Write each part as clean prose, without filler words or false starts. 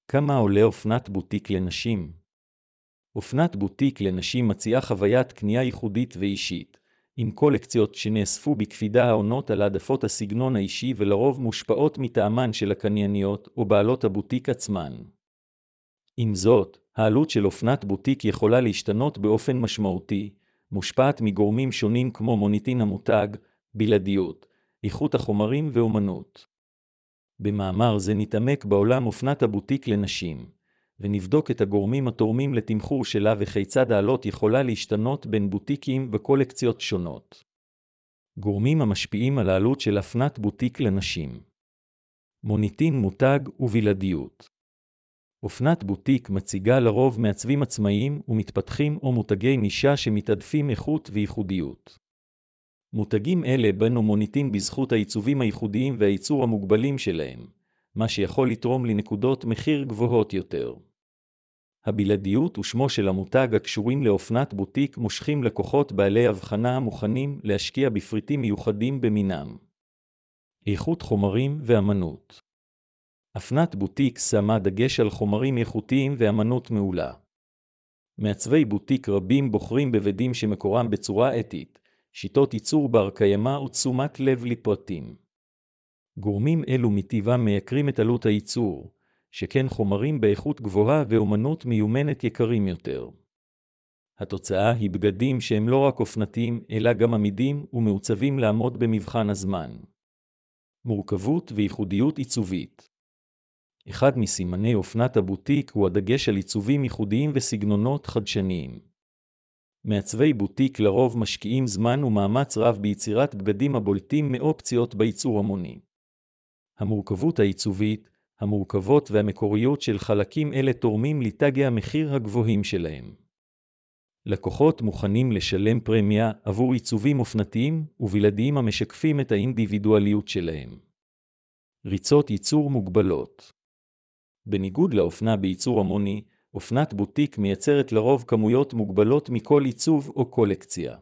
כמה עולה אופנת בוטיק לנשים? אופנת בוטיק לנשים מציעה חוויית קנייה ייחודית ואישית, עם קולקציות שנאספו בקפידה העונות על העדפות הסגנון האישי ולרוב מושפעות מטעמן של הקנייניות או בעלות הבוטיק עצמן. עם זאת, העלות של אופנת בוטיק יכולה להשתנות באופן משמעותי, מושפעת מגורמים שונים כמו מוניטין המותג, בלעדיות, איכות החומרים ואומנות. במאמר זה נתעמק בעולם אופנת הבוטיק לנשים, ונבדוק את הגורמים התורמים לתמחור שלה וכיצד העלות יכולה להשתנות בין בוטיקים וקולקציות שונות. גורמים המשפיעים על העלות של אופנת בוטיק לנשים. מוניטין מותג ובלעדיות. אופנת בוטיק מציגה לרוב מעצבים עצמאיים ומתפתחים או מותגי נישה שמתעדפים איכות וייחודיות. מותגים אלה בנו מוניטין בזכות העיצובים הייחודיים והייצור המוגבלים שלהם, מה שיכול לתרום לנקודות מחיר גבוהות יותר. הבלעדיות ושמו של המותג הקשורים לאופנת בוטיק מושכים לקוחות בעלי הבחנה המוכנים להשקיע בפריטים מיוחדים במינם. איכות חומרים ואמנות. אופנת בוטיק שמה דגש על חומרים איכותיים ואמנות מעולה. מעצבי בוטיק רבים בוחרים בבדים שמקורם בצורה אתית, שיטות ייצור בר קיימא ותשומת לב לפרטים. גורמים אלו מטבעם מייקרים את עלות הייצור, שכן חומרים באיכות גבוהה ואומנות מיומנת יקרים יותר. התוצאה היא בגדים שהם לא רק אופנתיים, אלא גם עמידים ומעוצבים לעמוד במבחן הזמן. מורכבות וייחודיות עיצובית. אחד מסימני אופנת הבוטיק הוא הדגש על עיצובים ייחודיים וסגנונות חדשניים. מעצבי בוטיק לרוב משקיעים זמן ומאמץ רב ביצירת בגדים הבולטים מאופציות בייצור המוני. המורכבות העיצובית, המורכבות והמקוריות של חלקים אלה תורמים לתגי המחיר הגבוהים שלהם. לקוחות מוכנים לשלם פרמיה עבור עיצובים אופנתיים ובלעדיים המשקפים את האינדיבידואליות שלהם. ריצות ייצור מוגבלות. בניגוד לאופנה בייצור המוני, אופנת בוטיק מייצרת לרוב כמויות מוגבלות מכל עיצוב או קולקציה.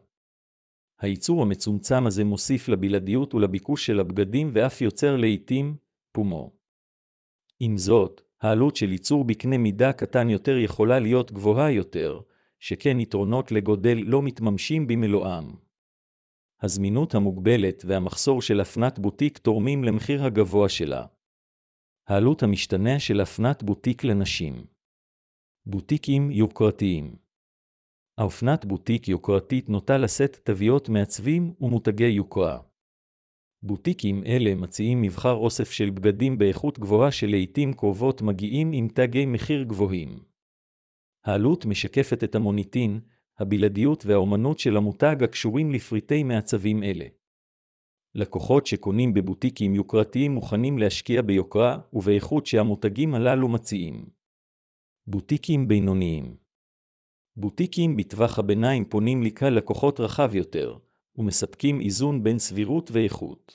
הייצור המצומצם הזה מוסיף לבלעדיות ולביקוש של הבגדים ואף יוצר לעתים פומו. עם זאת, העלות של ייצור בקנה מידה קטן יותר יכולה להיות גבוהה יותר, שכן יתרונות לגודל לא מתממשים במלואם. הזמינות המוגבלת והמחסור של אופנת בוטיק תורמים למחיר הגבוה שלה. העלות המשתנה של אופנת בוטיק לנשים. בוטיקים יוקרתיים. האופנת בוטיק יוקרתית נוטה לשאת תוויות מעצבים ומותגי יוקרה. בוטיקים אלה מציעים מבחר אוסף של בגדים באיכות גבוהה שלעיתים קרובות מגיעים עם תגי מחיר גבוהים. העלות משקפת את המוניטין, הבלעדיות והאומנות של המותג הקשורים לפריטי מעצבים אלה. לקוחות שקונים בבוטיקים יוקרתיים מוכנים להשקיע ביוקרה ובאיכות שהמותגים הללו מציעים. בוטיקים בינוניים. בוטיקים בטווח הביניים פונים לקהל לקוחות רחב יותר, ומספקים איזון בין סבירות ואיכות.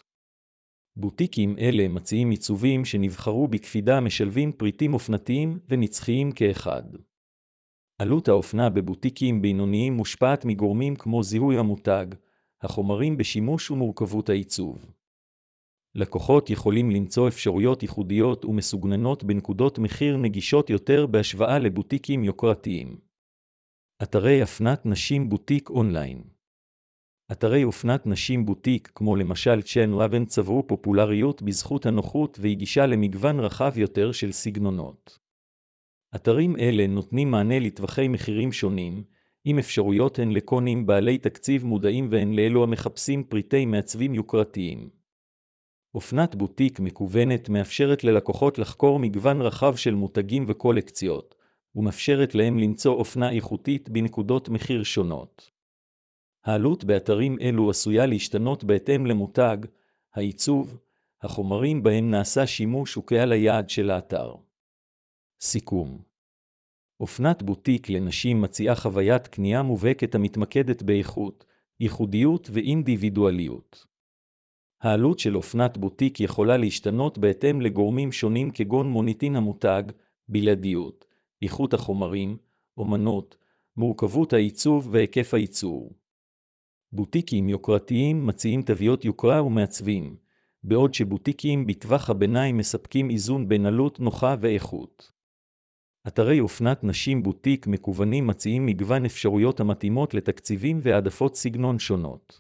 בוטיקים אלה מציעים עיצובים שנבחרו בקפידה משלבים פריטים אופנתיים ונצחיים כאחד. עלות האופנה בבוטיקים בינוניים מושפעת מגורמים כמו זיהוי המותג, החומרים בשימוש ומורכבות העיצוב. לקוחות יכולים למצוא אפשרויות ייחודיות ומסוגננות בנקודות מחיר נגישות יותר בהשוואה לבוטיקים יוקרתיים. אתרי אופנת נשים בוטיק אונליין. אתרי אופנת נשים בוטיק כמו למשל צ'יין רבן צברו פופולריות בזכות הנוחות והגישה למגוון רחב יותר של סגנונות. אתרים אלה נותנים מענה לטווחי מחירים שונים, עם אפשרויות הן לקונים בעלי תקציב מודעים והן לאלו המחפשים פריטי מעצבים יוקרתיים. אופנת בוטיק מקוונת מאפשרת ללקוחות לחקור מגוון רחב של מותגים וקולקציות, ומאפשרת להם למצוא אופנה איכותית בנקודות מחיר שונות. העלות באתרים אלו עשויה להשתנות בהתאם למותג, העיצוב, החומרים בהם נעשה שימוש וקהל היעד של האתר. סיכום. אופנת בוטיק לנשים מציעה חוויית קנייה מובהקת המתמקדת באיכות, ייחודיות ואינדיבידואליות. העלות של אופנת בוטיק יכולה להשתנות בהתאם לגורמים שונים כגון מוניטין המותג, בלעדיות, איכות החומרים, אומנות, מורכבות העיצוב והיקף הייצור. בוטיקים יוקרתיים מציעים תוויות יוקרה ומעצבים, בעוד שבוטיקים בטווח הביניים מספקים איזון בין עלות נוחה ואיכות. אתרי אופנת נשים בוטיק מקוונים מציעים מגוון אפשרויות המתאימות לתקציבים והעדפות סגנון שונות.